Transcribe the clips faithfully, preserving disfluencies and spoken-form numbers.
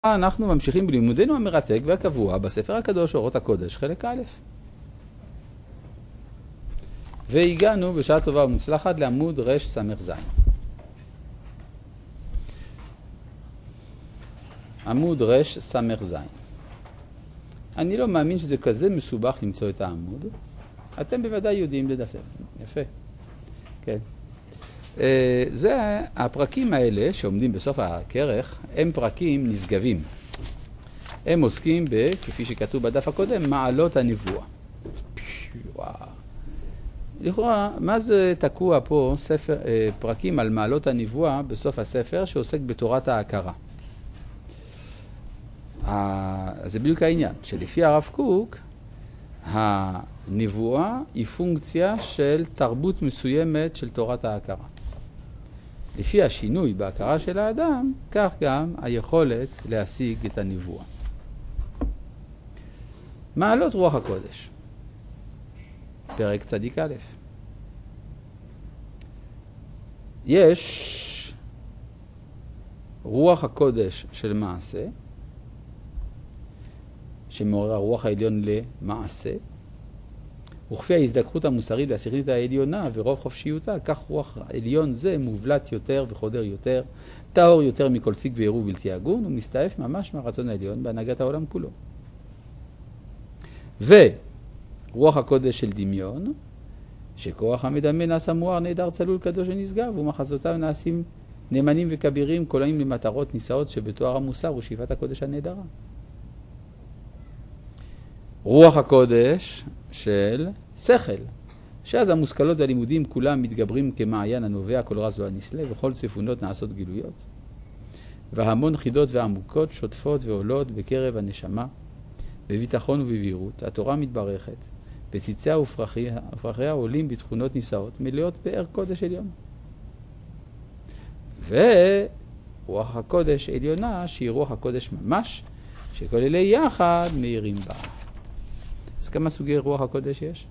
אנחנו ממשיכים בלימודנו המרתק והקבוע בספר הקדוש אורות הקודש, חלק א'. והגענו בשעה טובה ומוצלחת לעמוד רש סמך זין. עמוד רש סמך זין. אני לא מאמין שזה כזה מסובך למצוא את העמוד. אתם בוודאי יודעים לדפדף. יפה. כן. זה, הפרקים האלה שעומדים בסוף הכרך, הם פרקים נשגבים. הם עוסקים ב, כפי שכתוב בדף הקודם, מעלות הנבואה. וואו. לכאורה, מה זה תקוע פה ספר, פרקים על מעלות הנבואה בסוף הספר שעוסק בתורת ההכרה? זה בדיוק העניין, שלפי הרב קוק, הנבואה היא פונקציה של תרבות מסוימת של תורת ההכרה. לפי השינוי בהכרה של האדם, כך גם היכולת להשיג את הנבואה. מעלות רוח הקודש. פרק צדיק א'. יש רוח הקודש של מעשה, שמעורר הרוח העליון למעשה, וכפי ההזדקחות המוסרית והשכלית העליונה ורוב חופשיותה, כך רוח העליון זה מובלט יותר וחודר יותר, טהור יותר מכל שיג ועירוב בלתי הגון, ומסתעף ממש מהרצון העליון בהנהגת העולם כולו. ורוח הקודש של דמיון, שכוח המדמה נעשה מואר, נהדר, צלול, קדוש ונשגב, ומחזותיו נעשים נאמנים וכבירים, קולעים למטרות נישאות שבתואר המוסר ושאיפת הקודש הנהדרה. רוח הקודש של שכל, שאז המושכלות והלימודים כולם מתגברים כמעיין הנובע, כל רז לא הנסלה, וכל צפונות נעשות גילויות. והמון חידות ועמוקות שוטפות ועולות בקרב הנשמה, בביטחון ובבהירות. התורה מתברכת, בציציה ופרחיה, ופרחיה עולים בתכונות נישאות, מלאות פאר קודש עליון. ורוח הקודש עליונה, שהיא רוח הקודש ממש, שכל אלה יחד מאירים בה. אז כמה סוגי רוח הקודש יש?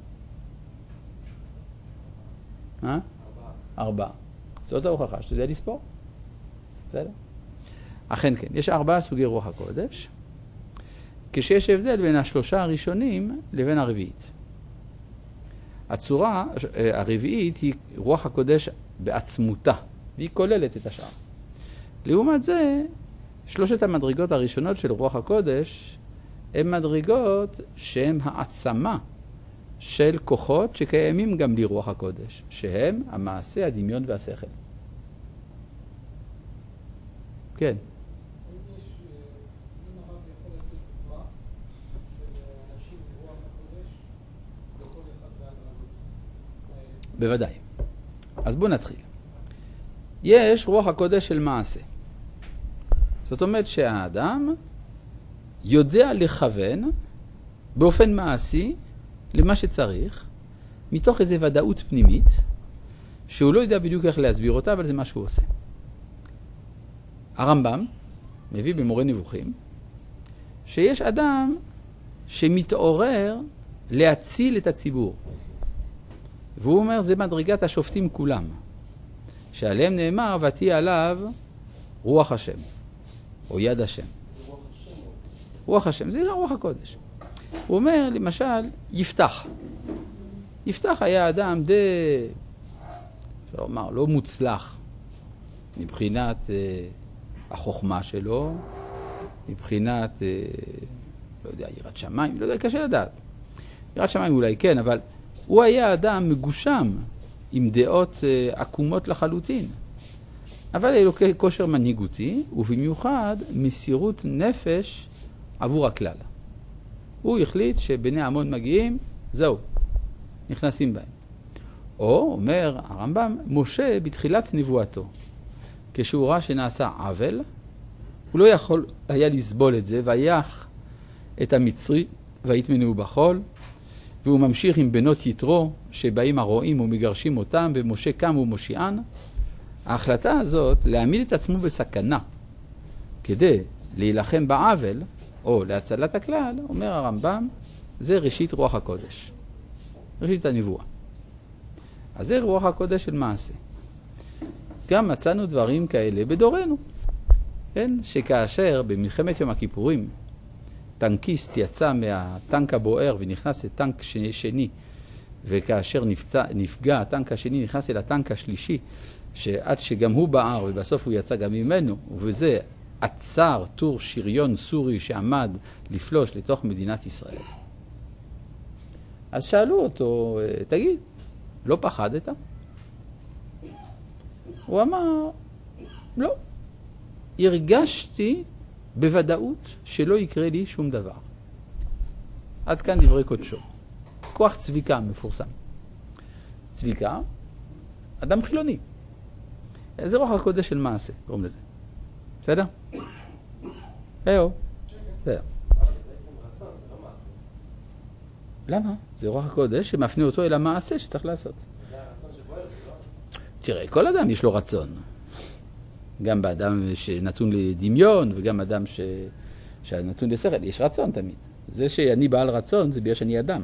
אה? ארבעה. ארבעה. זאת ההוכחה, שאתה יודע לספור? בסדר? אכן כן, יש ארבעה סוגי רוח הקודש, כשיש הבדל בין השלושה הראשונים לבין הרביעית. הצורה הרביעית היא רוח הקודש בעצמותה, והיא כוללת את השאר. לעומת זה, שלושת המדרגות הראשונות של רוח הקודש, הן מדרגות שהן העצמה של כוחות שקיימים גם לרוח הקודש, שהם המעשה, הדמיון והשכל. כן. בוודאי. אז בואו נתחיל. יש רוח הקודש של מעשה. זאת אומרת שהאדם יודע לכוון באופן מעשי למה שצריך, מתוך איזו ודאות פנימית, שהוא לא יודע בדיוק איך להסביר אותה, אבל זה מה שהוא עושה. הרמב"ם מביא במורה נבוכים, שיש אדם שמתעורר להציל את הציבור. והוא אומר, זה מדרגת השופטים כולם, שעליהם נאמר, ותהיה עליו רוח השם, או יד השם. רוח השם, זה רוח הקודש. הוא אומר, למשל, יפתח. יפתח היה אדם די, אפשר לומר, לא מוצלח, מבחינת אה, החוכמה שלו, מבחינת, אה, לא יודע, יראת שמיים, לא יודע, קשה לדעת. יראת שמיים אולי כן, אבל הוא היה אדם מגושם, עם דעות אה, עקומות לחלוטין. אבל היה לו כושר מנהיגותי, ובמיוחד מסירות נפש עבור הכלל. הוא החליט שבני המון מגיעים, זהו, נכנסים בהם. או, אומר הרמב"ם, משה בתחילת נבואתו, כשהוא ראה שנעשה עוול, הוא לא יכול היה לסבול את זה, ויח את המצרי, ויתמנו בחול, והוא ממשיך עם בנות יתרו, שבאים הרועים ומגרשים אותם, ומשה קם ומושיען. ההחלטה הזאת, להעמיד את עצמו בסכנה, כדי להילחם בעוול, או להצלת הכלל, אומר הרמב"ם, זה ראשית רוח הקודש. ראשית הנבואה. אז זה רוח הקודש של מעשה. גם מצאנו דברים כאלה בדורנו. כן? שכאשר במלחמת יום הכיפורים, טנקיסט יצא מהטנק הבוער ונכנס לטנק שני, וכאשר נפצע, נפגע, הטנק השני נכנס אל הטנק השלישי, שעד שגם הוא בער ובסוף הוא יצא גם ממנו, וזה עצר טור שריון סורי שעמד לפלוש לתוך מדינת ישראל. אז שאלו אותו, תגיד, לא פחדת? הוא אמר, לא. הרגשתי בוודאות שלא יקרה לי שום דבר. עד כאן דברי קודשו. כוח צביקה מפורסם. צביקה, אדם חילוני. זה רוח הקודש של מעשה, קוראים לזה. בסדר? היו. בסדר. למה? זה רוח הקודש שמפנה אותו אל המעשה שצריך לעשות. תראה, כל אדם יש לו רצון. גם באדם שנתון לדמיון וגם אדם ש... שנתון לשכל. יש רצון תמיד. זה שאני בעל רצון זה בגלל שאני אדם.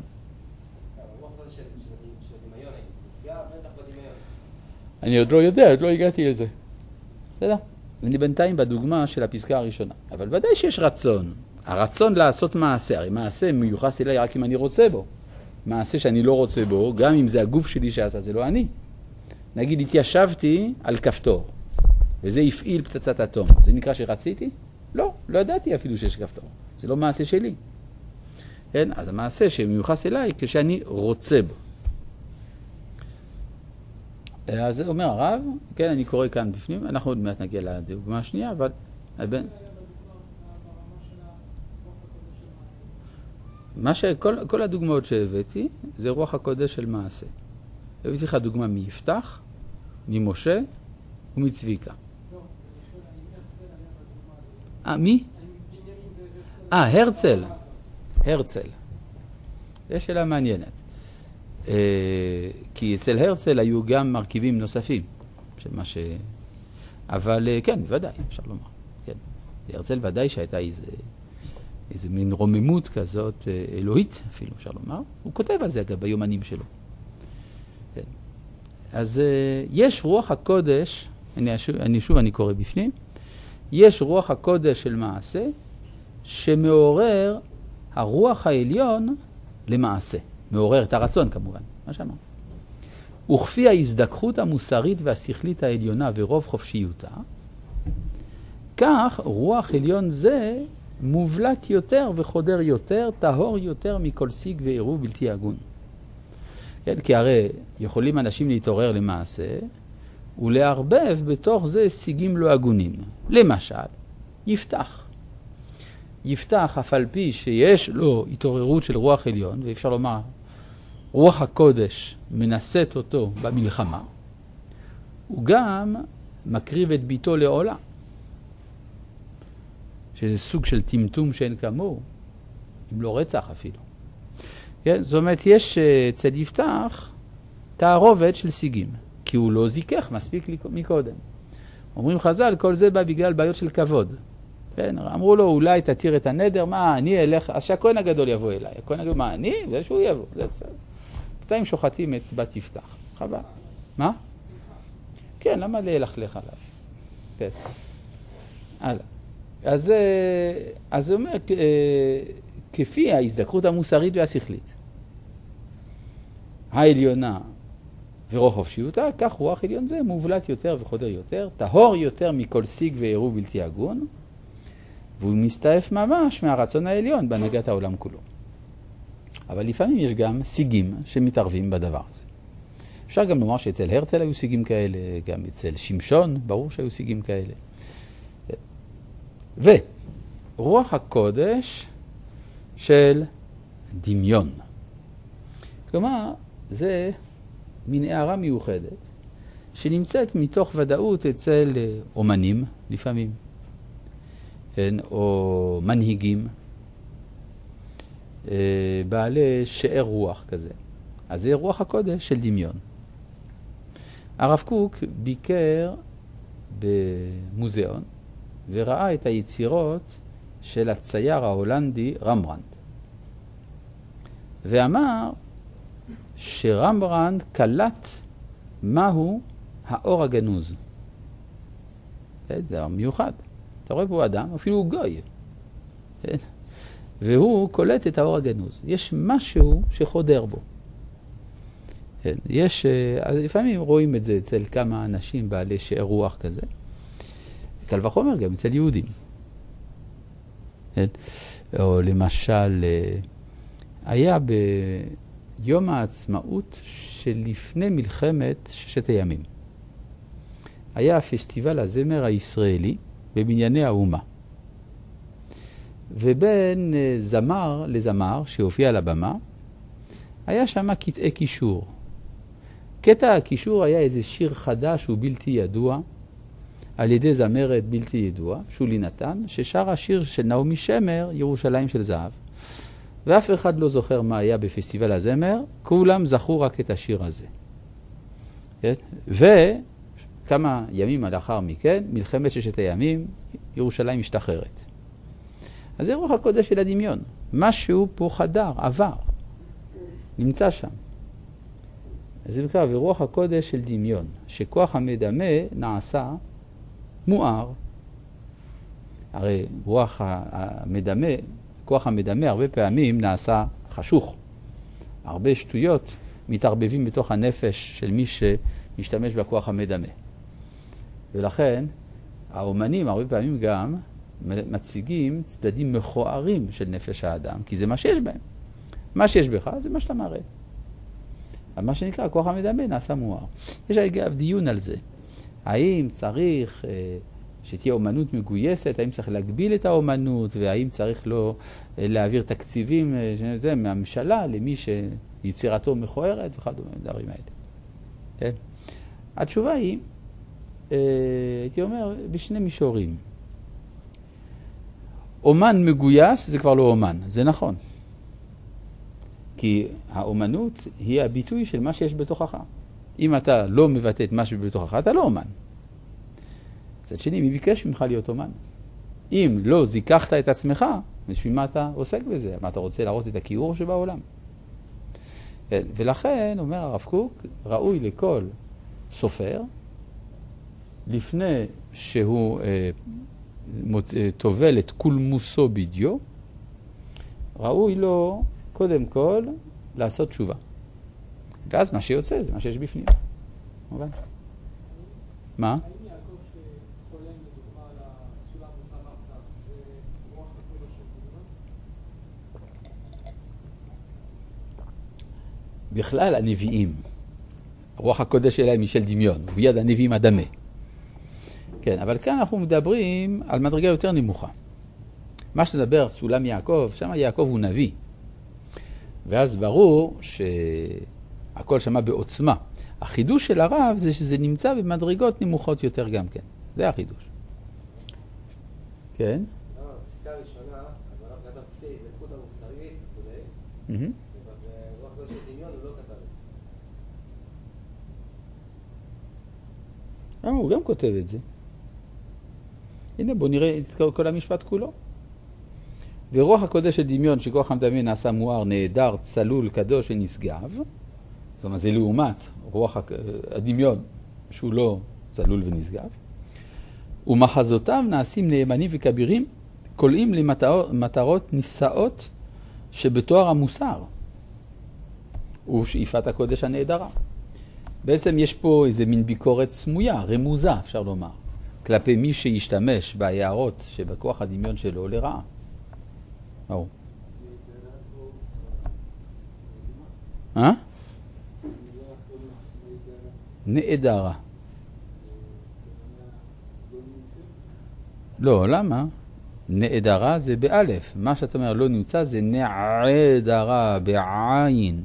אני עוד לא יודע, עוד לא הגעתי לזה. בסדר? אני בינתיים בדוגמה של הפסקה הראשונה. אבל ודאי שיש רצון. הרצון לעשות מעשה, הרי מעשה מיוחס אליי רק אם אני רוצה בו. מעשה שאני לא רוצה בו, גם אם זה הגוף שלי שעשה, זה לא אני. נגיד, התיישבתי על כפתור, וזה הפעיל פצצת אטום. זה נקרא שרציתי? לא, לא ידעתי אפילו שיש כפתור. זה לא מעשה שלי. כן? אז המעשה שמיוחס אליי כשאני רוצה בו. אז זה אומר הרב, כן, אני קורא כאן בפנים, אנחנו עוד מעט נגיע לדוגמה השנייה, אבל... מה שכל, כל הדוגמאות שהבאתי, זה רוח הקודש של מעשה. הבאתי לך דוגמה מיפתח, ממשה ומצביקה. אה, מי? אה, הרצל. הרצל. זו שאלה מעניינת. כי אצל הרצל היו גם מרכיבים נוספים, של מה ש... אבל כן, ודאי, אפשר לומר. כן. הרצל ודאי שהייתה איזה, איזה מין רוממות כזאת אלוהית, אפילו אפשר לומר. הוא כותב על זה אגב ביומנים שלו. כן. אז יש רוח הקודש, אני שוב, אני שוב אני קורא בפנים, יש רוח הקודש של מעשה, שמעורר הרוח העליון למעשה. מעורר את הרצון כמובן, מה שאמר. וכפי ההזדככות המוסרית והשכלית העליונה ורוב חופשיותה, כך רוח עליון זה מובלט יותר וחודר יותר, טהור יותר מכל שיג ועירוב בלתי הגון. כן, כי הרי יכולים אנשים להתעורר למעשה, ולהרבב בתוך זה שיגים לא הגונים. למשל, יפתח. יפתח אף על פי שיש לו התעוררות של רוח עליון, ואפשר לומר, רוח הקודש מנסית אותו במלחמה, הוא גם מקריב את ביתו לעולה, שזה סוג של טמטום שאין כמוהו, אם לא רצח אפילו. כן? זאת אומרת, יש אצל יפתח תערובת של שיגים, כי הוא לא זיכך מספיק מקודם. אומרים חז"ל, כל זה בא בגלל בעיות של כבוד. כן, אמרו לו, אולי תתיר את הנדר, מה, אני אלך, אז שהכהן הגדול יבוא אליי. הכהן הגדול, מה, אני? זה שהוא יבוא. זה בסדר. קטעים שוחטים את בת יפתח. חבל. מה? כן, למה להלכלך עליו? כן. הלאה. אז, אז זה אומר, כפי ההזדכרות המוסרית והשכלית, העליונה ורוח חופשיותה, כך רוח עליון זה מובלט יותר וחודר יותר, טהור יותר מכל שיג ועירוב בלתי הגון, והוא מסתעף ממש מהרצון העליון בהנהגת העולם כולו. אבל לפעמים יש גם שיגים שמתערבים בדבר הזה. אפשר גם לומר שאצל הרצל היו שיגים כאלה, גם אצל שמשון, ברור שהיו שיגים כאלה. ורוח הקודש של דמיון. כלומר, זה מין הערה מיוחדת שנמצאת מתוך ודאות אצל אומנים לפעמים. או מנהיגים, בעלי שאר רוח כזה. אז זה רוח הקודש של דמיון. הרב קוק ביקר במוזיאון וראה את היצירות של הצייר ההולנדי רמברנדט. ואמר שרמברנדט קלט מהו האור הגנוז. זה דבר מיוחד. אתה רואה פה אדם, אפילו הוא גוי. כן? והוא קולט את האור הגנוז. יש משהו שחודר בו. כן? יש, אז לפעמים רואים את זה אצל כמה אנשים בעלי שאר רוח כזה. קל וחומר גם אצל יהודים. כן? או למשל, היה ביום העצמאות שלפני מלחמת ששת הימים. היה פסטיבל הזמר הישראלי בבנייני האומה. ובין זמר לזמר שהופיע על הבמה, היה שם קטעי קישור. קטע הקישור היה איזה שיר חדש ובלתי ידוע, על ידי זמרת בלתי ידוע, שולי נתן, ששר השיר של נעמי שמר, ירושלים של זהב. ואף אחד לא זוכר מה היה בפסטיבל הזמר, כולם זכרו רק את השיר הזה. וכמה ימים לאחר מכן, מלחמת ששת הימים, ירושלים משתחררת. אז זה רוח הקודש של הדמיון. משהו פה חדר, עבר, נמצא שם. אז זה נקרא, ורוח הקודש של דמיון, שכוח המדמה נעשה מואר. הרי רוח המדמה, כוח המדמה הרבה פעמים נעשה חשוך. הרבה שטויות מתערבבים בתוך הנפש של מי שמשתמש בכוח המדמה. ולכן האומנים הרבה פעמים גם מציגים צדדים מכוערים של נפש האדם, כי זה מה שיש בהם. מה שיש בך זה מה שאתה מראה. מה שנקרא, כוח המדמה נעשה מואר. יש אגב דיון על זה. האם צריך אה, שתהיה אומנות מגויסת, האם צריך להגביל את האומנות, והאם צריך לא אה, להעביר תקציבים אה, זה, מהממשלה למי שיצירתו מכוערת וכדומה, דברים האלה. כן? התשובה היא, אה, הייתי אומר, בשני מישורים. אומן מגויס זה כבר לא אומן, זה נכון. כי האומנות היא הביטוי של מה שיש בתוכך. אם אתה לא מבטא את משהו בתוכך, אתה לא אומן. מצד שני, מי ביקש ממך להיות אומן? אם לא זיככת את עצמך, בשביל מה אתה עוסק בזה? מה אתה רוצה להראות את הכיעור שבעולם? ולכן, אומר הרב קוק, ראוי לכל סופר, לפני שהוא אה, מוצ... תובל את קולמוסו בדיו, ראוי לו קודם כל לעשות תשובה. ואז מה שיוצא זה מה שיש בפנים. מובן? מה? האם יעקב שחולם לדוגמה על הסולם מוצא מארצה, זה רוח הקודש של דמיון? בכלל הנביאים, רוח הקודש שלהם היא של דמיון, וביד הנביאים הדמה. כן, אבל כאן אנחנו מדברים על מדרגה יותר נמוכה. מה שתדבר סולם יעקב, שם יעקב הוא נביא. ואז ברור שהכל שמה בעוצמה. החידוש של הרב זה שזה נמצא במדרגות נמוכות יותר גם כן. זה החידוש. כן? לא, בפסקה הראשונה, אז הרב כתב כפי ההזדקות המוסרית וכו', וברוח הקודש של דמיון הוא לא כתב את זה. הוא גם כותב את זה. הנה בוא נראה את כל המשפט כולו. ורוח הקודש של דמיון שכוח המדמה נעשה מואר, נהדר, צלול, קדוש ונשגב. זאת אומרת, זה לעומת רוח הדמיון שהוא לא צלול ונשגב. ומחזותיו נעשים נאמנים וכבירים, קולעים למטרות נישאות שבתואר המוסר ושאיפת הקודש הנהדרה. בעצם יש פה איזה מין ביקורת סמויה, רמוזה אפשר לומר, כלפי מי שישתמש בהערות שבכוח הדמיון שלו לרעה. ברור. אה? נהדרה. לא, למה? נהדרה זה באלף. מה שאתה אומר לא נמצא זה נעדרה בעין.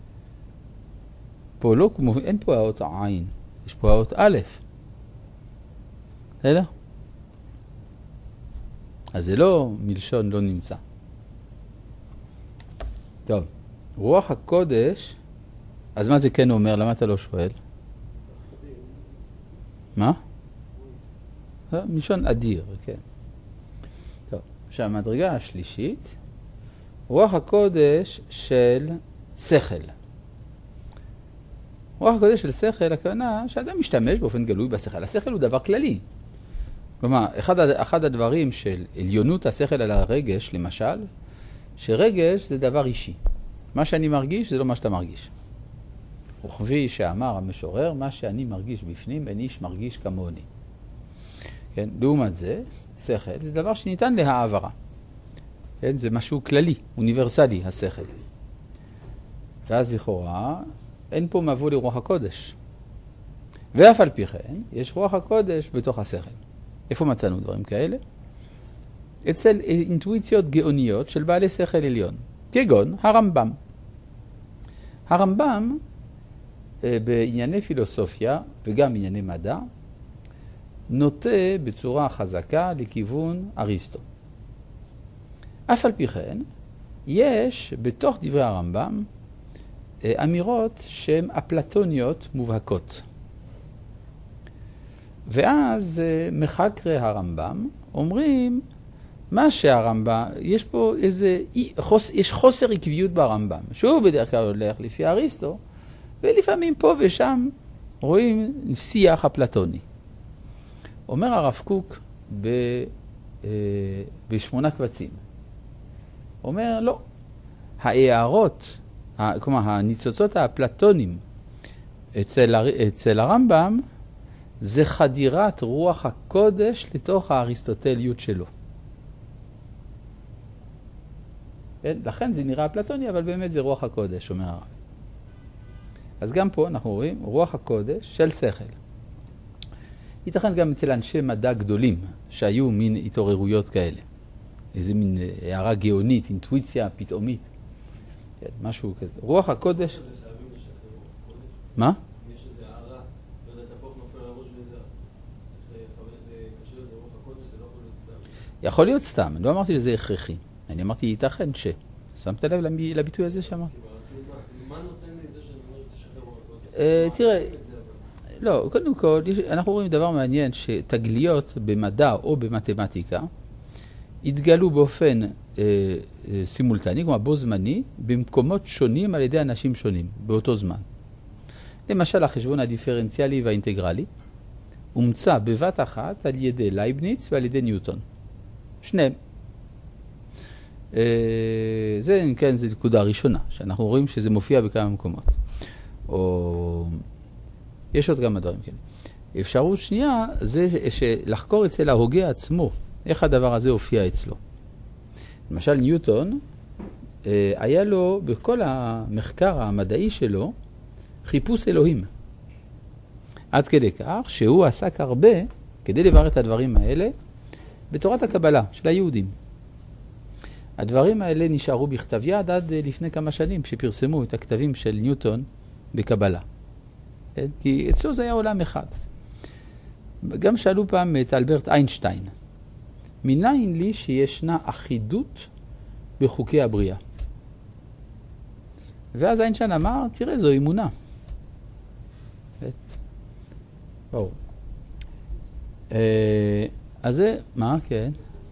פה לא, אין פה האות עין. יש פה האות א'. בסדר? אז זה לא מלשון לא נמצא. טוב, רוח הקודש, אז מה זה כן אומר? למה אתה לא שואל? מה? מלשון אדיר, כן. טוב, עכשיו המדרגה השלישית, רוח הקודש של שכל. רוח הקודש של שכל, הכוונה שאדם משתמש באופן גלוי בשכל. השכל הוא דבר כללי. כלומר, אחד, אחד הדברים של עליונות השכל על הרגש, למשל, שרגש זה דבר אישי. מה שאני מרגיש זה לא מה שאתה מרגיש. וכפי שאמר המשורר, מה שאני מרגיש בפנים, אין איש מרגיש כמוני. כן? לעומת זה, שכל זה דבר שניתן להעברה. כן? זה משהו כללי, אוניברסלי, השכל. ואז לכאורה, אין פה מבוא לרוח הקודש. ואף על פי כן, יש רוח הקודש בתוך השכל. איפה מצאנו דברים כאלה? אצל אינטואיציות גאוניות של בעלי שכל עליון. כגון הרמב"ם. הרמב"ם, בענייני פילוסופיה וגם בענייני מדע, נוטה בצורה חזקה לכיוון אריסטו. אף על פי כן, יש בתוך דברי הרמב"ם אמירות שהן אפלטוניות מובהקות. ואז מחקרי הרמב"ם אומרים מה שהרמב"ם, יש פה איזה, יש חוסר עקביות ברמב"ם, שהוא בדרך כלל הולך לפי אריסטו, ולפעמים פה ושם רואים שיח אפלטוני. אומר הרב קוק ב, בשמונה קבצים. אומר לא, ההערות, כלומר הניצוצות האפלטונים אצל, אצל הרמב"ם, זה חדירת רוח הקודש לתוך האריסטוטליות שלו. לכן זה נראה אפלטוני, אבל באמת זה רוח הקודש, אומר הרב. אז גם פה אנחנו רואים רוח הקודש של שכל. ייתכן גם אצל אנשי מדע גדולים, שהיו מין התעוררויות כאלה. איזה מין הערה גאונית, אינטואיציה פתאומית. משהו כזה. רוח הקודש... מה? יכול להיות סתם, אני לא אמרתי שזה הכרחי. אני אמרתי ייתכן ש... שמת לב לביטוי הזה שאמרתי? מה נותן לי זה שאני אומר שזה שחרר רוח הקודש? תראה, לא, קודם כל, אנחנו רואים דבר מעניין שתגליות במדע או במתמטיקה התגלו באופן סימולטני, כלומר בו זמני, במקומות שונים על ידי אנשים שונים, באותו זמן. למשל, החשבון הדיפרנציאלי והאינטגרלי הומצא בבת אחת על ידי לייבניץ ועל ידי ניוטון. שניהם. זה, כן, זה נקודה ראשונה, שאנחנו רואים שזה מופיע בכמה מקומות. או... יש עוד כמה דברים, כן. אפשרות שנייה, זה שלחקור אצל ההוגה עצמו, איך הדבר הזה הופיע אצלו. למשל, ניוטון, היה לו, בכל המחקר המדעי שלו, חיפוש אלוהים. עד כדי כך שהוא עסק הרבה, כדי לברר את הדברים האלה, בתורת הקבלה של היהודים. הדברים האלה נשארו בכתב יד עד לפני כמה שנים, שפרסמו את הכתבים של ניוטון בקבלה. כן? כי אצלו זה היה עולם אחד. גם שאלו פעם את אלברט איינשטיין, מניין לי שישנה אחידות בחוקי הבריאה? ואז איינשטיין אמר, תראה, זו אמונה. כן? ברור. אז זה, מה? כן.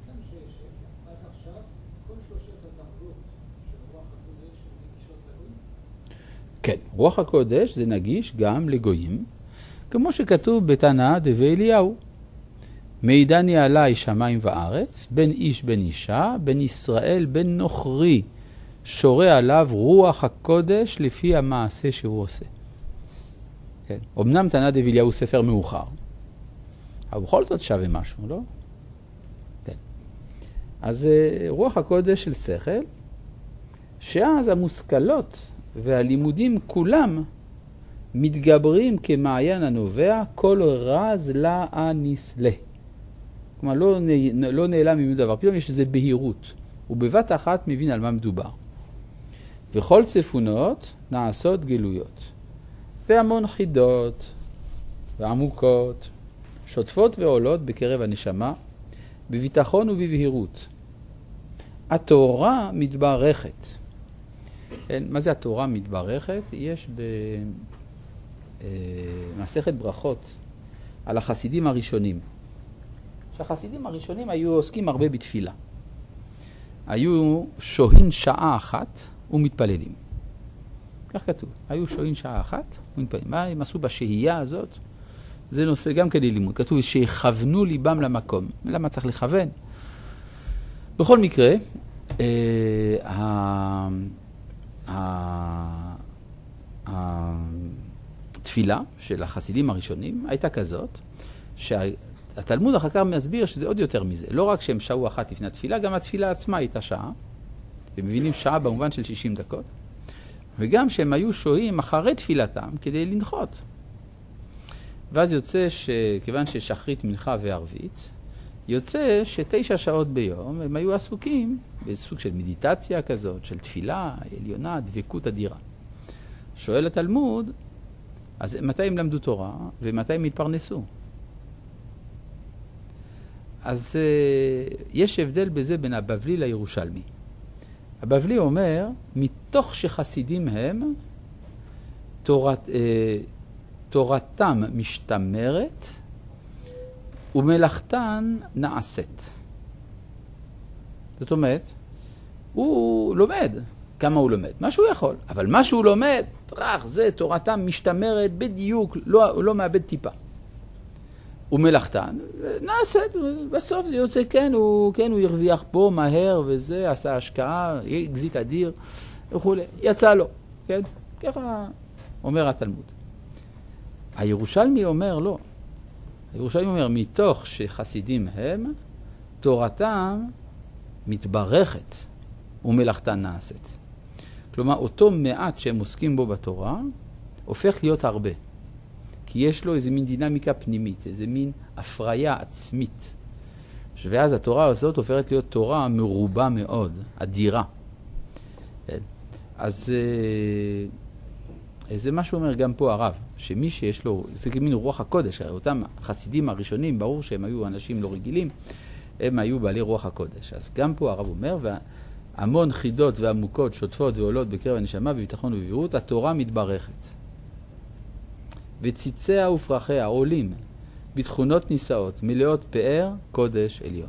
כן, רוח הקודש זה נגיש גם לגויים, כמו שכתוב בתנא דבי אליהו. מעידני עלי שמיים וארץ, בין איש בין אישה, בין ישראל בין נוכרי, שורה עליו רוח הקודש לפי המעשה שהוא עושה. כן. אמנם תנא דבי אליהו ספר מאוחר, אבל בכל זאת שווה משהו, לא? כן. אז רוח הקודש של שכל, שאז המושכלות והלימודים כולם מתגברים כמעיין הנובע, כל רז לה הנסלה. כלומר, לא, לא נעלם ממנו דבר, פתאום יש איזו בהירות, ובבת אחת מבין על מה מדובר. וכל צפונות נעשות גלויות, והמון חידות ועמוקות, שוטפות ועולות בקרב הנשמה, בביטחון ובבהירות. התורה מתברכת. מה זה התורה מתברכת? יש במסכת ברכות על החסידים הראשונים. שהחסידים הראשונים היו עוסקים הרבה בתפילה. היו שוהים שעה אחת ומתפללים. כך כתוב. היו שוהים שעה אחת ומתפללים. מה הם עשו בשהייה הזאת? זה נושא גם כדי לימוד. כתוב שיכוונו ליבם למקום. למה צריך לכוון? בכל מקרה, אה, התפילה של החסידים הראשונים הייתה כזאת, שהתלמוד אחר כך מסביר שזה עוד יותר מזה. לא רק שהם שעה אחת לפני התפילה, גם התפילה עצמה הייתה שעה. הם מבינים שעה במובן של שישים דקות. וגם שהם היו שוהים אחרי תפילתם כדי לנחות. ואז יוצא שכיוון ששחרית, מנחה וערבית, יוצא שתשע שעות ביום הם היו עסוקים בסוג של מדיטציה כזאת, של תפילה, עליונה, דבקות אדירה. שואל התלמוד, אז מתי הם למדו תורה ומתי הם התפרנסו? אז יש הבדל בזה בין הבבלי לירושלמי. הבבלי אומר, מתוך שחסידים הם, תורת, אה, תורתם משתמרת ומלאכתן נעשית. זאת אומרת, הוא לומד. כמה הוא לומד? מה שהוא יכול. אבל מה שהוא לומד, טרח, זה תורתם משתמרת בדיוק, לא, הוא לא מאבד טיפה. ומלאכתן, נעשית, בסוף זה יוצא, כן, הוא, כן, הוא הרוויח פה מהר וזה, עשה השקעה, אקזיט אדיר וכו'. יצא לו, כן? ככה אומר התלמוד. הירושלמי אומר לא. הירושלמי אומר, מתוך שחסידים הם, תורתם מתברכת ומלאכתן נעשית. כלומר, אותו מעט שהם עוסקים בו בתורה, הופך להיות הרבה. כי יש לו איזה מין דינמיקה פנימית, איזה מין הפריה עצמית. ואז התורה הזאת הופכת להיות תורה מרובה מאוד, אדירה. אז זה מה שאומר גם פה הרב, שמי שיש לו, זה כמין רוח הקודש, אותם החסידים הראשונים, ברור שהם היו אנשים לא רגילים, הם היו בעלי רוח הקודש. אז גם פה הרב אומר, והמון חידות ועמוקות, שוטפות ועולות בקרב הנשמה, בביטחון ובבהירות, התורה מתברכת. וציציה ופרחיה עולים בתכונות נישאות, מלאות פאר, קודש עליון.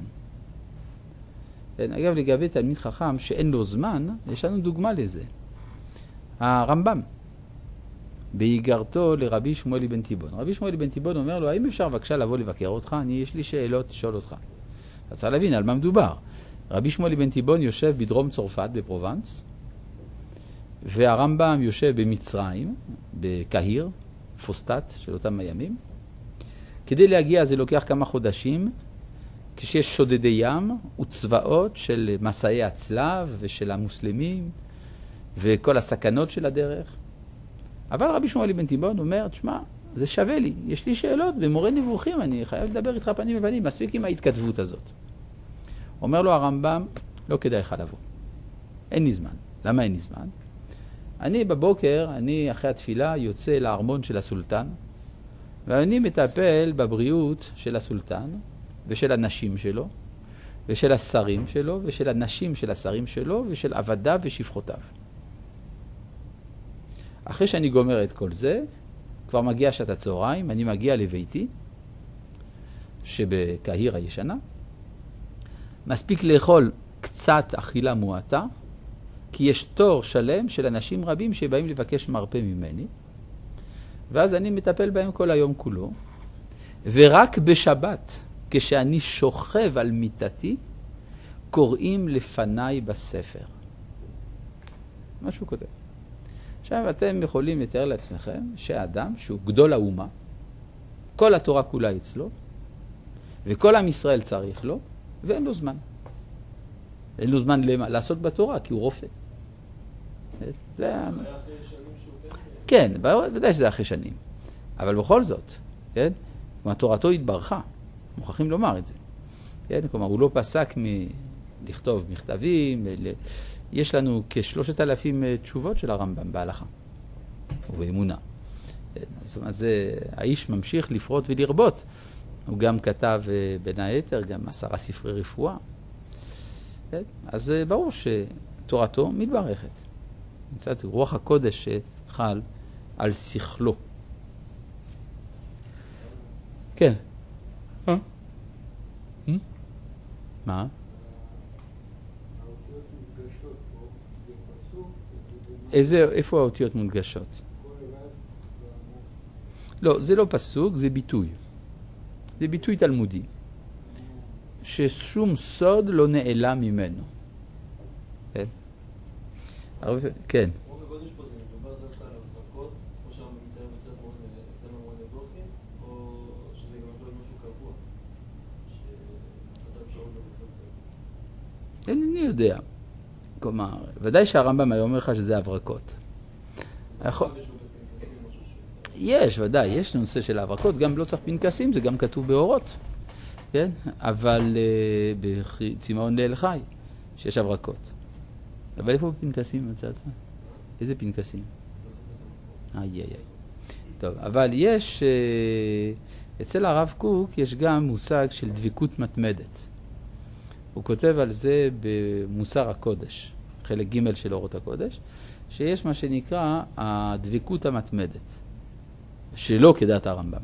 אגב, לגבי תלמיד חכם שאין לו זמן, יש לנו דוגמה לזה. הרמב"ם, בהיגרתו לרבי שמואל בן תיבון. רבי שמואל בן תיבון אומר לו, האם אפשר בבקשה לבוא לבקר אותך? אני, יש לי שאלות לשאול אותך. אז צריך להבין על מה מדובר. רבי שמואל בן תיבון יושב בדרום צרפת, בפרובנס, והרמב"ם יושב במצרים, בקהיר, פוסטט של אותם הימים. כדי להגיע זה לוקח כמה חודשים, כשיש שודדי ים וצבאות של מסעי הצלב ושל המוסלמים וכל הסכנות של הדרך. אבל רבי שמואל בן תיבון אומר, תשמע, זה שווה לי, יש לי שאלות במורה נבוכים, אני חייב לדבר איתך פנים בפנים, מספיק עם ההתכתבות הזאת. אומר לו הרמב"ם, לא כדאי לך לבוא. אין לי זמן. למה אין לי זמן? אני בבוקר, אני אחרי התפילה יוצא לארמון של הסולטן, ואני מטפל בבריאות של הסולטן, ושל הנשים שלו, ושל השרים שלו, ושל הנשים של השרים שלו, ושל עבדיו ושפחותיו. אחרי שאני גומר את כל זה, כבר מגיע שעת הצהריים, אני מגיע לביתי, שבקהיר הישנה, מספיק לאכול קצת אכילה מועטה, כי יש תור שלם של אנשים רבים שבאים לבקש מרפא ממני, ואז אני מטפל בהם כל היום כולו, ורק בשבת, כשאני שוכב על מיטתי, קוראים לפניי בספר. מה שהוא כותב. עכשיו אתם יכולים לתאר לעצמכם שהאדם שהוא גדול האומה, כל התורה כולה אצלו, וכל עם ישראל צריך לו, ואין לו זמן. אין לו זמן לעשות בתורה, כי הוא רופא. זה... כן, ודאי שזה אחרי שנים. אבל בכל זאת, כן? כלומר, תורתו התברכה. מוכרחים לומר את זה. כן? כלומר, הוא לא פסק מלכתוב מכתבים. יש לנו כשלושת אלפים תשובות של הרמב"ם בהלכה. ובאמונה. אז, אז האיש ממשיך לפרוט ולרבות. הוא גם כתב בין היתר, גם עשרה ספרי רפואה. כן? אז ברור שתורתו מתברכת. מצד רוח הקודש שחל על שכלו. כן. אה? מה? איזה, איפה האותיות מודגשות? לא, זה לא פסוק, זה ביטוי. זה ביטוי תלמודי. ששום סוד לא נעלם ממנו. כן? הרבה- כן. רוח הקודש פה זה מדובר דווקא על הברקות, כמו שאנחנו מתאר בצד גם המורה נבוכים, או שזה גם לא משהו קבוע, שאתה אפשרות במצב כזה. אינני יודע. כלומר, ודאי שהרמב"ם היה אומר לך שזה הברקות. יכול- יש לו בפנקסים משהו ש... יש, ודאי, יש נושא של ההברקות, גם לא צריך פנקסים, זה גם כתוב באורות, כן? אבל uh, בצמאון ליל חי, שיש הברקות. אבל איפה פנקסים מצאת? איזה פנקסים? איי איי איי. טוב, אבל יש, uh, אצל הרב קוק יש גם מושג של דבקות מתמדת. הוא כותב על זה במוסר הקודש, חלק ג' של אורות הקודש, שיש מה שנקרא הדבקות המתמדת. שלא כדעת הרמב"ם.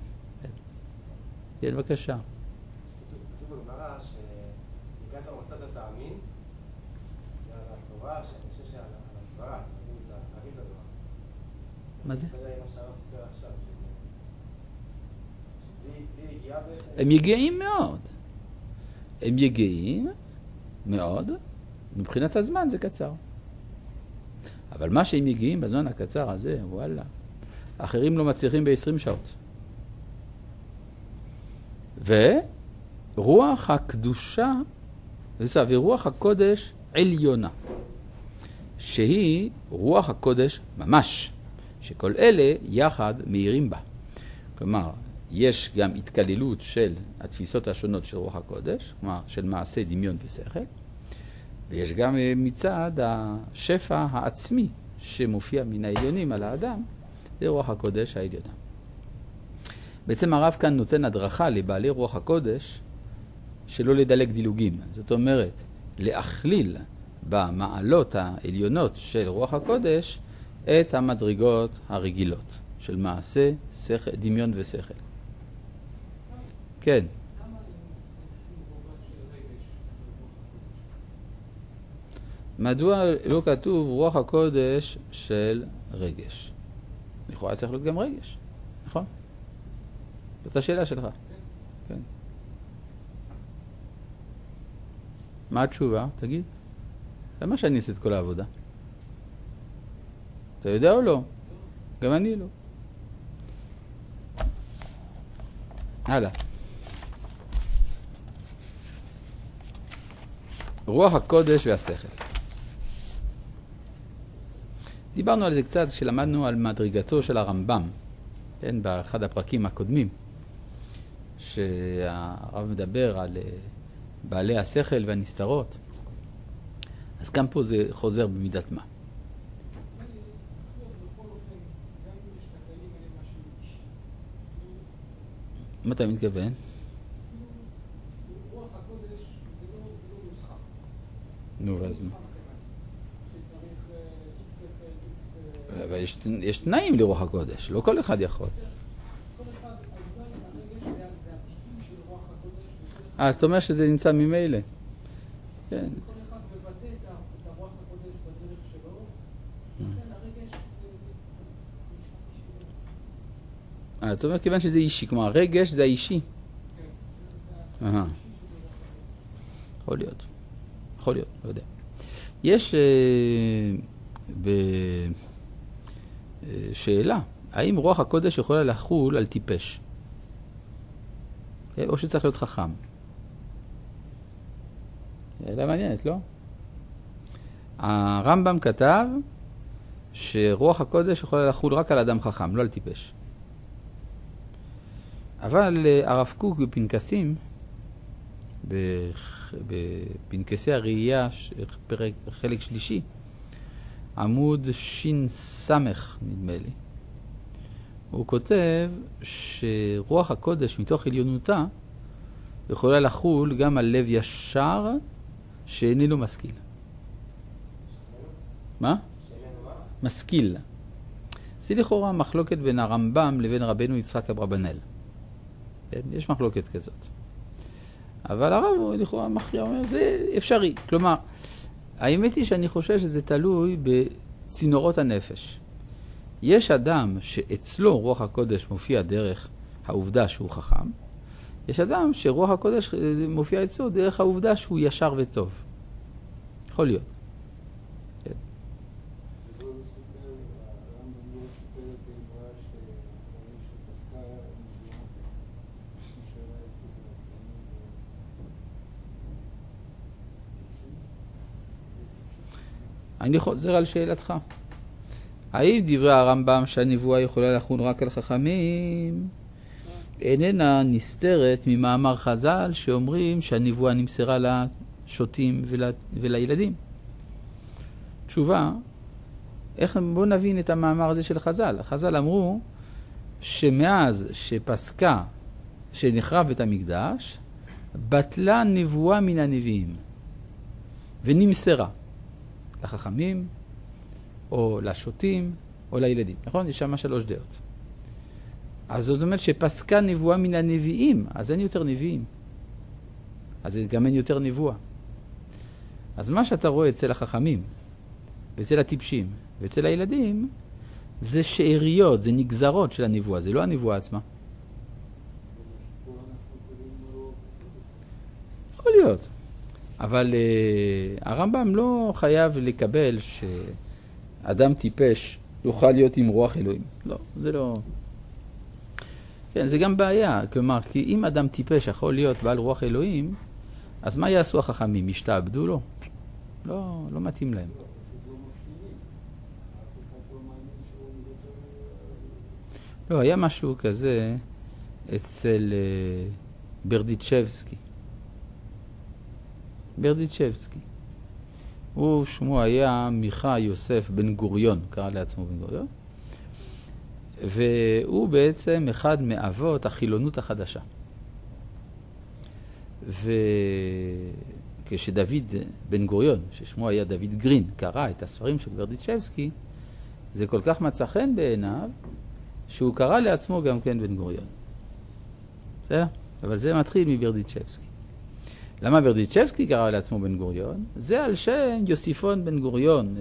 כן, בבקשה. כתוב בגמרא שהגעת ומצאת תאמין, ועל התורה, שאני חושב שעל הסברה, להבין את הדבר. מה זה? זה מה שהרב סיפר עכשיו. שבלי בלי יגיעה בעצם... הם יגעים מאוד. הם יגעים מאוד, מבחינת הזמן זה קצר. אבל מה שהם יגעים בזמן הקצר הזה, וואלה, אחרים לא מצליחים ב-עשרים שעות. ורוח הקדושה, ורוח הקודש עליונה, שהיא רוח הקודש ממש, שכל אלה יחד מאירים בה. כלומר, יש גם התקללות של התפיסות השונות של רוח הקודש, כלומר, של מעשה, דמיון ושכל, ויש גם מצד השפע העצמי שמופיע מן העליונים על האדם, זה רוח הקודש העליונה. בעצם הרב כאן נותן הדרכה לבעלי רוח הקודש שלא לדלג דילוגים. זאת אומרת, להכליל במעלות העליונות של רוח הקודש את המדרגות הרגילות של מעשה, שכל, דמיון ושכל. כן. למה אין שום במובן של רגש ברוח הקודש? מדוע לא כתוב רוח הקודש של רגש? לכאורה צריך להיות גם רגש, נכון? זאת השאלה שלך. כן. מה התשובה? תגיד. למה שאני אעשה את כל העבודה? אתה יודע או לא? גם אני לא. הלאה. רוח הקודש והשכל. דיברנו על זה קצת כשלמדנו על מדרגתו של הרמב"ם, כן, באחד הפרקים הקודמים, שהרב מדבר על בעלי השכל והנסתרות. אז גם פה זה חוזר במידת מה. בכל אופן, גם אם יש לכלים האלה משהו אישי. מה אתה מתכוון? רוח הקודש זה לא נוסחה. נו, ואז מה? נוסחה מתמטית. שצריך איקס אפל, איקס... אבל יש, יש תנאים לרוח הקודש, לא כל אחד יכול. כל אחד, העובדה עם הרגש זה הביטוי של רוח הקודש. אה, זאת אומרת שזה נמצא ממילא. כן. כל אחד מבטא את הרוח הקודש בדרך שלו. לכן הרגש זה... אה, אתה אומר כיוון שזה אישי, כלומר רגש זה האישי. כן. אהה. יכול להיות. יכול להיות, לא יודע. יש אה, בשאלה, האם רוח הקודש יכולה לחול על טיפש? או שצריך להיות חכם? שאלה מעניינת, לא? הרמב"ם כתב שרוח הקודש יכולה לחול רק על אדם חכם, לא על טיפש. אבל הרב קוק בפנקסים, בפנקסי הראייה, פרק, חלק שלישי, עמוד שין סמך, נדמה לי, הוא כותב שרוח הקודש מתוך עליונותה יכולה לחול גם על לב ישר שאיננו משכיל. מה? משכיל. זה לכאורה מחלוקת בין הרמב"ם לבין רבנו יצחק אברבנאל. יש מחלוקת כזאת. אבל הרב הוא לכאורה מכריע, אומר, זה אפשרי. כלומר, האמת היא שאני חושב שזה תלוי בצינורות הנפש. יש אדם שאצלו רוח הקודש מופיע דרך העובדה שהוא חכם, יש אדם שרוח הקודש מופיע אצלו דרך העובדה שהוא ישר וטוב. יכול להיות. כן. זה לא סופר, הרמב"ם לא סופר את האמרה שאחרי שפסקה נבואה, נשארה אצל אני חוזר על שאלתך. האם דברי הרמב"ם שהנבואה יכולה לחול רק על חכמים איננה נסתרת ממאמר חז"ל שאומרים שהנבואה נמסרה לשוטים ול... ולילדים? תשובה, איך, בוא נבין את המאמר הזה של חז"ל. חז"ל אמרו שמאז שפסקה שנחרב בית המקדש, בטלה נבואה מן הנביאים ונמסרה לחכמים או לשוטים או לילדים. נכון? יש שם שלוש דעות. אז זאת אומרת שפסקה נבואה מן הנביאים, אז אין יותר נביאים. אז גם אין יותר נבואה. אז מה שאתה רואה אצל החכמים, ואצל הטיפשים, ואצל הילדים, זה שאריות, זה נגזרות של הנבואה, זה לא הנבואה עצמה. יכול להיות. אבל uh, הרמב"ם לא חייב לקבל שאדם טיפש יוכל להיות עם רוח אלוהים. לא, זה לא... כן, זה גם בעיה. כלומר, כי אם אדם טיפש יכול להיות בעל רוח אלוהים, אז מה יעשו החכמים? ישתעבדו לו? לא, לא מתאים להם. לא, היה משהו כזה אצל uh, ברדיצ'בסקי. ברדיצ'בסקי. הוא שמו היה מיכה יוסף בן גוריון, קרא לעצמו בן גוריון. והוא בעצם אחד מאבות החילונות החדשה. וכשדוד בן גוריון, ששמו היה דוד גרין, קרא את הספרים של ברדיצ'בסקי, זה כל כך מצא חן בעיניו, שהוא קרא לעצמו גם כן בן גוריון. בסדר? אבל זה מתחיל מברדיצ'בסקי. למה ברדיצ'בסקי קרא לעצמו בן גוריון? זה על שם יוסיפון בן גוריון,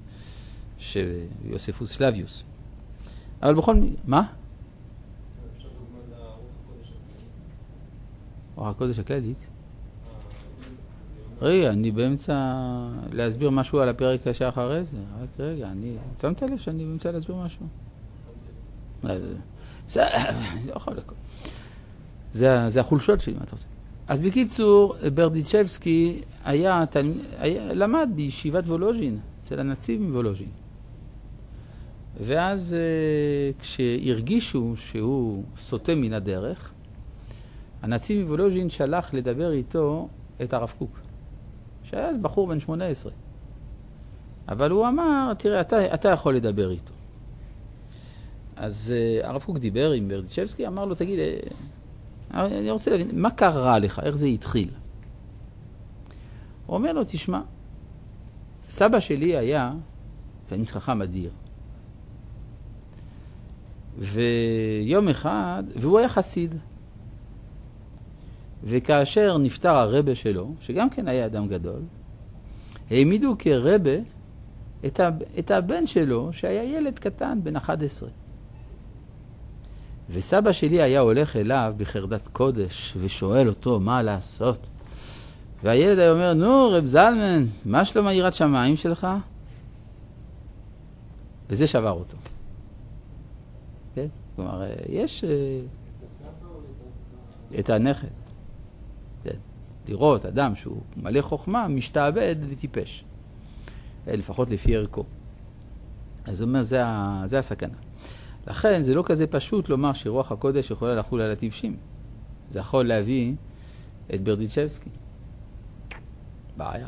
שיוספוס פלביוס. אבל בכל מי... מה? אפשר דוגמה לרוח הקודש הכללית. רוח הקודש הכללית? רגע, אני באמצע להסביר משהו על הפרק שאחרי זה. רק רגע, אני... שמת לב שאני באמצע להסביר משהו? זה לא יכול לקרוא. זה החולשות שלי, מה אתה עושה? אז בקיצור, ברדיצ'בסקי היה, היה, למד בישיבת וולוז'ין, אצל הנציב מוולוז'ין. ואז כשהרגישו שהוא סוטה מן הדרך, הנציב מוולוז'ין שלח לדבר איתו את הרב קוק, שהיה אז בחור בן שמונה עשרה. אבל הוא אמר, תראה, אתה, אתה יכול לדבר איתו. אז הרב קוק דיבר עם ברדיצ'בסקי, אמר לו, תגיד, אני רוצה להבין, מה קרה לך? איך זה התחיל? הוא אומר לו, תשמע, סבא שלי היה תלמיד חכם אדיר. ויום אחד, והוא היה חסיד. וכאשר נפטר הרבה שלו, שגם כן היה אדם גדול, העמידו כרבה את, ה, את הבן שלו, שהיה ילד קטן, בן אחת עשרה. וסבא שלי היה הולך אליו בחרדת קודש, ושואל אותו מה לעשות. והילד היה אומר, נו, רב זלמן, מה שלום היראת שמיים שלך? וזה שבר אותו. כן? כלומר, יש... את הנכד. כן. לראות אדם שהוא מלא חוכמה, משתעבד לטיפש. לפחות לפי ערכו. אז הוא אומר, זה, זה הסכנה. לכן זה לא כזה פשוט לומר שרוח הקודש יכולה לחול על הטיפשים. זה יכול להביא את ברדיצ'בסקי. בעיה.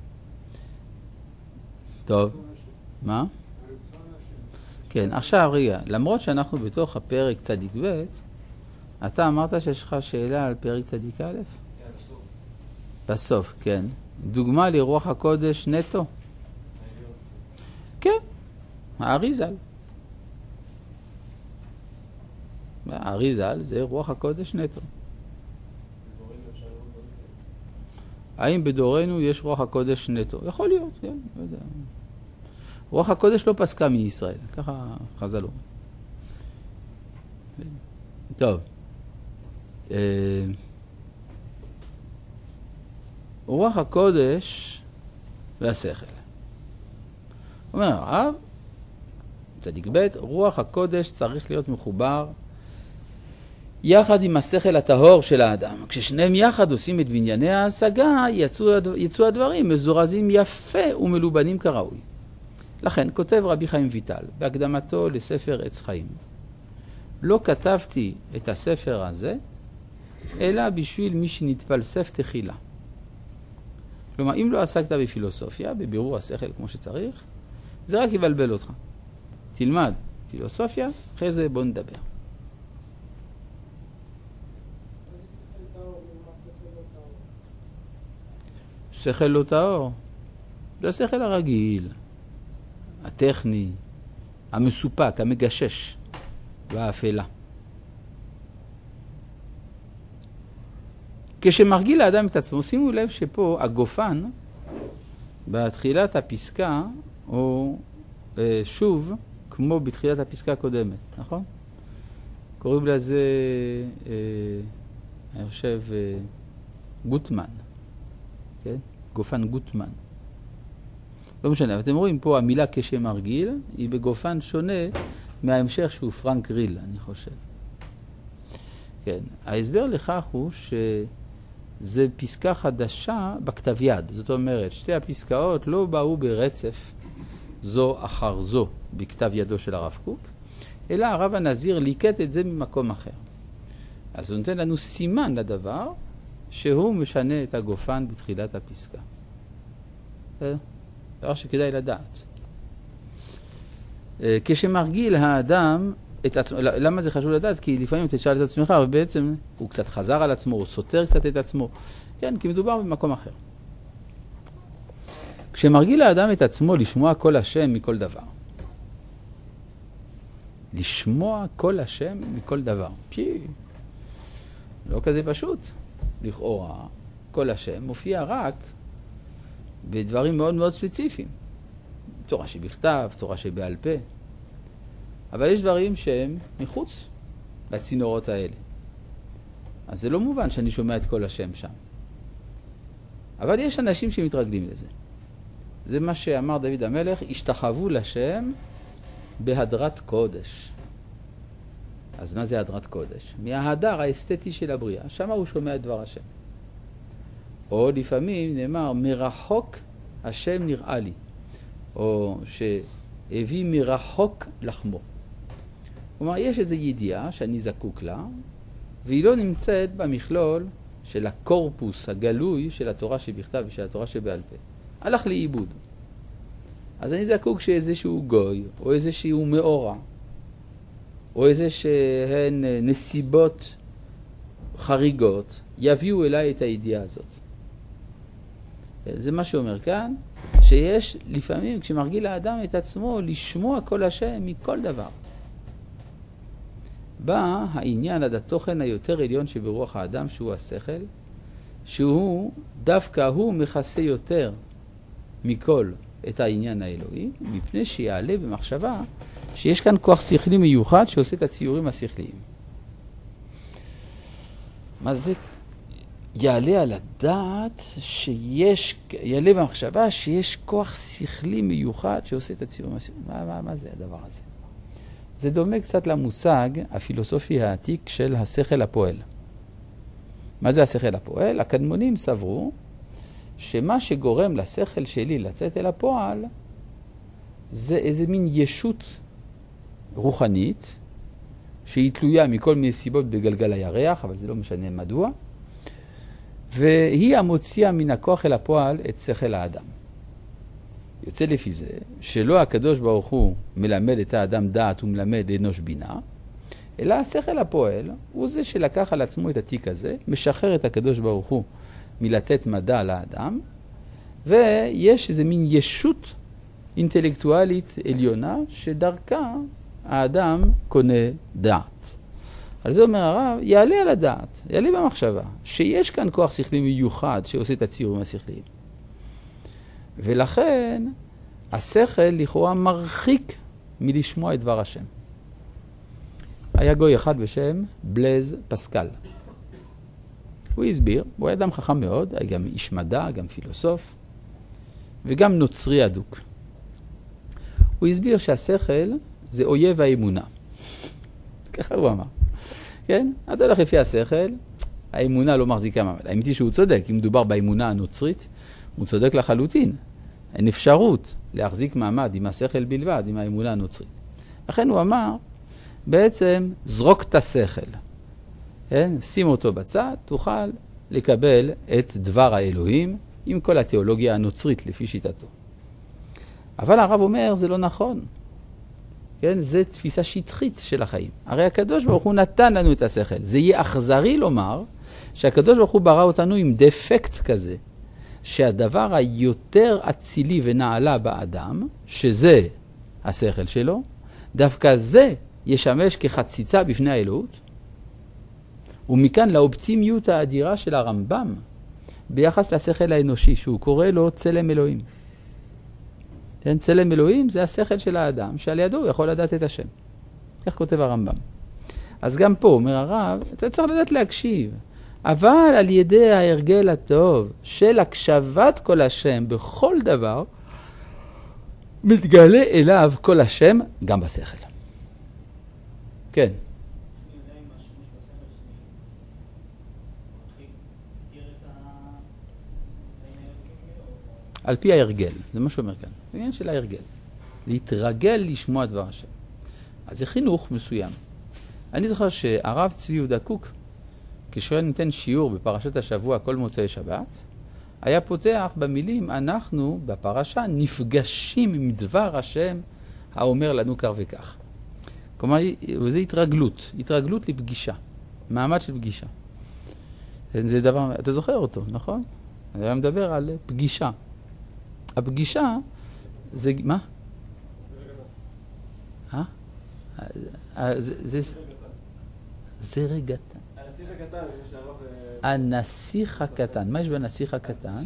טוב. מה? כן, עכשיו רגע, למרות שאנחנו בתוך הפרק צדיק ב', אתה אמרת שיש לך שאלה על פרק צדיק א'? בסוף. בסוף, כן. דוגמה לרוח הקודש נטו? כן, האריזל. האריזל זה רוח הקודש נטו. האם בדורנו יש רוח הקודש נטו? יכול להיות, כן, לא יודע. רוח הקודש לא פסקה מישראל, ככה חז"ל אומרים. טוב. רוח הקודש והשכל. אומר הרב, צדיק ב', רוח הקודש צריך להיות מחובר יחד עם השכל הטהור של האדם. כששניהם יחד עושים את בנייני ההשגה, יצאו, יצאו הדברים מזורזים יפה ומלובנים כראוי. לכן כותב רבי חיים ויטל בהקדמתו לספר עץ חיים, לא כתבתי את הספר הזה אלא בשביל מי שנתפלסף תחילה. כלומר, אם לא עסקת בפילוסופיה, בבירור השכל כמו שצריך, זה רק יבלבל אותך. תלמד פילוסופיה, אחרי זה בוא נדבר. שכל לא טהור. זה השכל הרגיל, הטכני, המסופק, המגשש והאפלה. כשמרגיל האדם את עצמו, שימו לב שפה הגופן, בתחילת הפסקה, הוא אה, שוב כמו בתחילת הפסקה הקודמת, נכון? קוראים לזה, אה, אני חושב, אה, גוטמן, כן? גופן גוטמן. לא משנה, אבל אתם רואים פה המילה כשמרגיל, היא בגופן שונה מההמשך שהוא פרנק ריל, אני חושב. כן, ההסבר לכך הוא שזה פסקה חדשה בכתב יד. זאת אומרת, שתי הפסקאות לא באו ברצף זו אחר זו בכתב ידו של הרב קוק, אלא הרב הנזיר ליקט את זה ממקום אחר. אז הוא נותן לנו סימן לדבר שהוא משנה את הגופן בתחילת הפסקה. זה דבר שכדאי לדעת. כשמרגיל האדם את עצמו, למה זה חשוב לדעת? כי לפעמים אתה תשאל את עצמך, אבל בעצם הוא קצת חזר על עצמו, הוא סותר קצת את עצמו. כן, כי מדובר במקום אחר. כשמרגיל האדם את עצמו לשמוע כל השם מכל דבר. לשמוע כל השם מכל דבר. פי, לא כזה פשוט. לכאורה, כל השם מופיע רק בדברים מאוד מאוד ספציפיים. תורה שבכתב, תורה שבעל פה. אבל יש דברים שהם מחוץ לצינורות האלה. אז זה לא מובן שאני שומע את כל השם שם. אבל יש אנשים שמתרגלים לזה. זה מה שאמר דוד המלך, השתחוו לשם בהדרת קודש. אז מה זה הדרת קודש? מההדר האסתטי של הבריאה, שם הוא שומע את דבר השם. או לפעמים נאמר, מרחוק השם נראה לי. או שהביא מרחוק לחמו. כלומר, יש איזו ידיעה שאני זקוק לה, והיא לא נמצאת במכלול של הקורפוס הגלוי של התורה שבכתב ושל התורה שבעל פה. הלך לאיבוד. אז אני זקוק שאיזשהו גוי, או איזשהו מאורע, או איזה שהן נסיבות חריגות, יביאו אליי את הידיעה הזאת. זה מה שאומר כאן, שיש לפעמים, כשמרגיל האדם את עצמו, לשמוע כל השם מכל דבר. בא העניין עד התוכן היותר עליון שברוח האדם, שהוא השכל, שהוא דווקא הוא מכסה יותר מכל את העניין האלוהי, מפני שיעלה במחשבה שיש כאן כוח שכלי מיוחד שעושה את הציורים השכליים. מה זה? יעלה על הדעת שיש, יעלה במחשבה שיש כוח שכלי מיוחד שעושה את הציורים השכליים. מה, מה, מה זה הדבר הזה? זה דומה קצת למושג הפילוסופי העתיק של השכל הפועל. מה זה השכל הפועל? הקדמונים סברו שמה שגורם לשכל שלי לצאת אל הפועל זה איזה מין ישות רוחנית שהיא תלויה מכל מיני סיבות בגלגל הירח, אבל זה לא משנה מדוע, והיא המוציאה מן הכוח אל הפועל את שכל האדם. יוצא לפי זה שלא הקדוש ברוך הוא מלמד את האדם דעת ומלמד אנוש בינה, אלא השכל הפועל הוא זה שלקח על עצמו את התיק הזה, משחרר את הקדוש ברוך הוא מלתת מדע לאדם, ויש איזה מין ישות אינטלקטואלית עליונה שדרכה האדם קונה דעת. על זה אומר הרב, יעלה על הדעת, יעלה במחשבה, שיש כאן כוח שכלי מיוחד שעושה את הציורים השכליים. ולכן השכל לכאורה מרחיק מלשמוע את דבר השם. היה גוי אחד בשם בלז פסקל. הוא הסביר, הוא היה אדם חכם מאוד, היה גם איש מדע, גם פילוסוף, וגם נוצרי אדוק. הוא הסביר שהשכל זה אויב האמונה. ככה הוא אמר. כן? אתה הולך לפי השכל, האמונה לא מחזיקה מעמד. האמת היא שהוא צודק, אם מדובר באמונה הנוצרית, הוא צודק לחלוטין. אין אפשרות להחזיק מעמד עם השכל בלבד, עם האמונה הנוצרית. לכן הוא אמר, בעצם זרוק את השכל. כן? שים אותו בצד, תוכל לקבל את דבר האלוהים עם כל התיאולוגיה הנוצרית לפי שיטתו. אבל הרב אומר, זה לא נכון. כן? זה תפיסה שטחית של החיים. הרי הקדוש ברוך הוא נתן לנו את השכל. זה יהיה אכזרי לומר שהקדוש ברוך הוא ברא אותנו עם דפקט כזה, שהדבר היותר אצילי ונעלה באדם, שזה השכל שלו, דווקא זה ישמש כחציצה בפני האלוהות, ומכאן לאופטימיות האדירה של הרמב"ם ביחס לשכל האנושי, שהוא קורא לו צלם אלוהים. כן, צלם אלוהים זה השכל של האדם, שעל ידו הוא יכול לדעת את השם. כך כותב הרמב"ם. אז גם פה, אומר הרב, אתה צריך לדעת להקשיב, אבל על ידי ההרגל הטוב של הקשבת כל השם בכל דבר, מתגלה אליו כל השם גם בשכל. כן. על פי ההרגל, זה מה שאומר כאן. זה עניין של ההרגל. להתרגל לשמוע דבר השם. אז זה חינוך מסוים. אני זוכר שהרב צבי יהודה קוק, כשהוא נותן שיעור בפרשת השבוע כל מוצאי שבת, היה פותח במילים, אנחנו בפרשה נפגשים עם דבר השם האומר לנו כך וכך. כלומר, זה התרגלות, התרגלות לפגישה, מעמד של פגישה. זה דבר, אתה זוכר אותו, נכון? אני מדבר על פגישה. הפגישה זה, מה? אה? זה זה רגע. הנסיך הקטן, זה שהרב... הנסיך הקטן. מה יש בנסיך הקטן?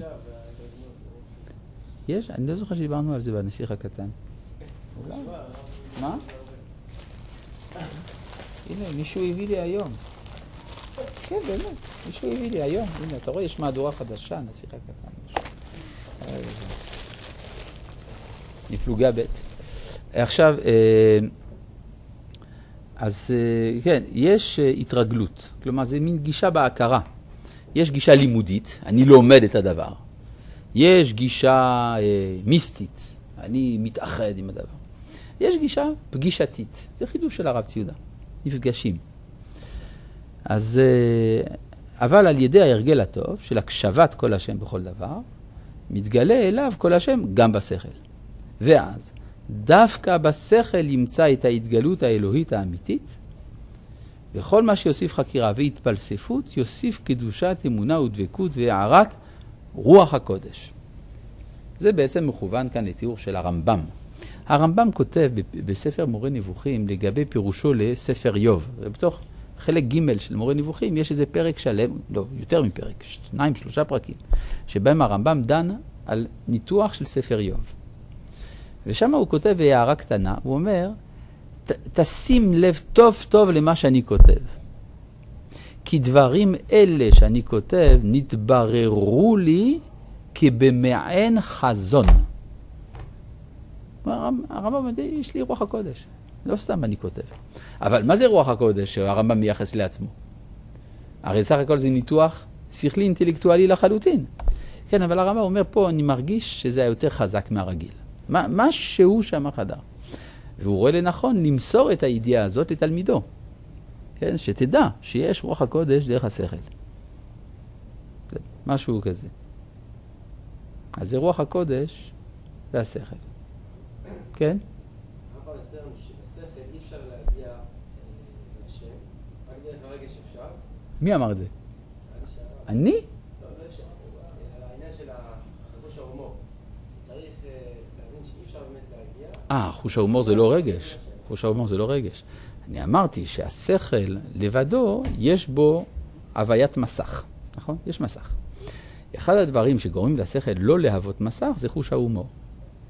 יש? אני לא זוכר שדיברנו על זה בנסיך הקטן. מה? הנה, מישהו הביא לי היום. כן, באמת. מישהו הביא לי היום. הנה, אתה רואה, יש מהדורה חדשה, נסיך הקטן. מפלוגה ב'. עכשיו, אז כן, יש התרגלות. כלומר, זה מין גישה בהכרה. יש גישה לימודית, אני לומד את הדבר. יש גישה מיסטית, אני מתאחד עם הדבר. יש גישה פגישתית. זה חידוש של הרב ציודה. נפגשים. אז, אבל על ידי ההרגל הטוב של הקשבת כל השם בכל דבר, מתגלה אליו כל השם גם בשכל. ואז, דווקא בשכל ימצא את ההתגלות האלוהית האמיתית, וכל מה שיוסיף חקירה והתפלספות, יוסיף קדושת אמונה ודבקות והערת רוח הקודש. זה בעצם מכוון כאן לתיאור של הרמב"ם. הרמב"ם כותב בספר מורה נבוכים לגבי פירושו לספר איוב. ובתוך חלק ג' של מורה נבוכים יש איזה פרק שלם, לא, יותר מפרק, שניים, שלושה פרקים, שבהם הרמב"ם דן על ניתוח של ספר איוב. ושם הוא כותב הערה קטנה, הוא אומר, ת, תשים לב טוב טוב למה שאני כותב. כי דברים אלה שאני כותב נתבררו לי כבמעין חזון. הרמב"ם אומר, יש לי רוח הקודש. לא סתם אני כותב. אבל מה זה רוח הקודש שהרמב"ם מייחס לעצמו? הרי סך הכל זה ניתוח שכלי אינטלקטואלי לחלוטין. כן, אבל הרמב"ם אומר פה, אני מרגיש שזה יותר חזק מהרגיל. מה, מה שהוא שם חדר. והוא רואה לנכון למסור את הידיעה הזאת לתלמידו. כן, שתדע שיש רוח הקודש דרך השכל. כן, משהו כזה. אז זה רוח הקודש והשכל. כן? הרב הסבר לנו שבשכל אי אפשר להגיע לשם, רק דרך הרגש אפשר. מי אמר את זה? אני? לא, לא אפשר. העניין של חוש ההומור. צריך להבין שאי אפשר באמת להגיע. אה, חוש ההומור זה לא רגש. חוש ההומור זה לא רגש. אני אמרתי שהשכל לבדו יש בו הוויית מסך. נכון? יש מסך. אחד הדברים שגורמים לשכל לא להוות מסך זה חוש ההומור.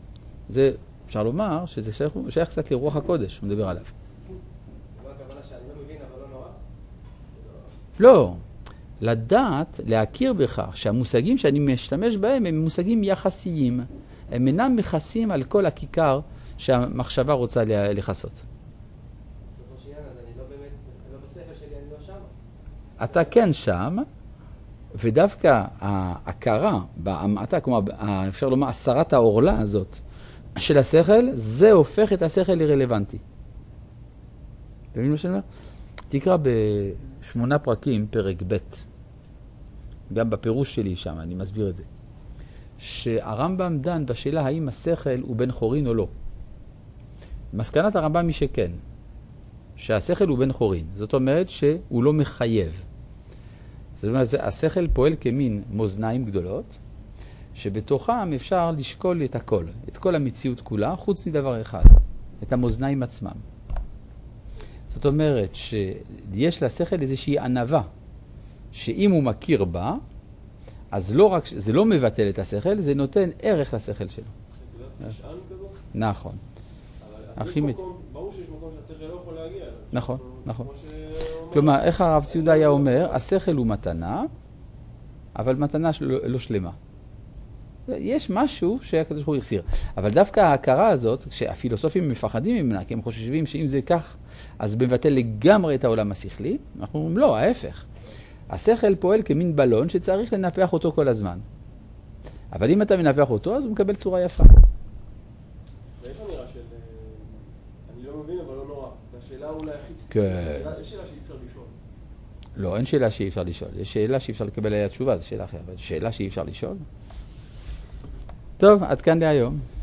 זה, אפשר לומר שזה שייך, שייך קצת לרוח הקודש, הוא מדבר עליו. מה הכוונה שאני לא מבין, אבל לא נורא? לא, לדעת, להכיר בכך שהמושגים שאני משתמש בהם הם מושגים יחסיים. הם אינם מכסים על כל הכיכר שהמחשבה רוצה לכסות. בסופו של עניין, אז אני לא באמת, לא בשכל שלי, אני לא שם. אתה כן שם, ודווקא ההכרה, בהמעטה, כלומר, אפשר לומר, הסרת העורלה הזאת של השכל, זה הופך את השכל לרלוונטי. אתה מבין מה שאני אומר? תקרא בשמונה פרקים, פרק ב', גם בפירוש שלי שם, אני מסביר את זה, שהרמב"ם דן בשאלה האם השכל הוא בן חורין או לא. מסקנת הרמב"ם היא שכן, שהשכל הוא בן חורין. זאת אומרת שהוא לא מחייב. זאת אומרת, השכל פועל כמין מאזניים גדולות, שבתוכם אפשר לשקול את הכל, את כל המציאות כולה, חוץ מדבר אחד, את המאזניים עצמם. זאת אומרת שיש לשכל איזושהי ענווה, שאם הוא מכיר בה, אז לא רק, זה לא מבטל את השכל, זה נותן ערך לשכל שלו. נשען כזו? נכון. אבל הכי יש מת- מקום- ברור שיש מקום שהשכל לא יכול להגיע אליו. נכון, כמו נכון. שאומר- כלומר, איך הרב ציודה היה אומר, השכל הוא מתנה, אבל מתנה של- לא שלמה. יש משהו שהקדוש ברוך הוא החסיר. אבל דווקא ההכרה הזאת, שהפילוסופים מפחדים ממנה, כי הם חושבים שאם זה כך, אז מבטל לגמרי את העולם השכלי, אנחנו אומרים, לא, ההפך. השכל פועל כמין בלון שצריך לנפח אותו כל הזמן. אבל אם אתה מנפח אותו, אז הוא מקבל צורה יפה. ויש אמירה של, אה, אני לא מבין, אבל לא נורא. והשאלה אולי הכי בסיסית. כן. השאלה- יש שאלה שאי אפשר לשאול. לא, אין שאלה שאי אפשר לשאול. יש שאלה שאי אפשר לקבל עליה תשובה, זו שאלה אחרת. אבל שאלה שאי אפשר לשאול? טוב, עד כאן להיום.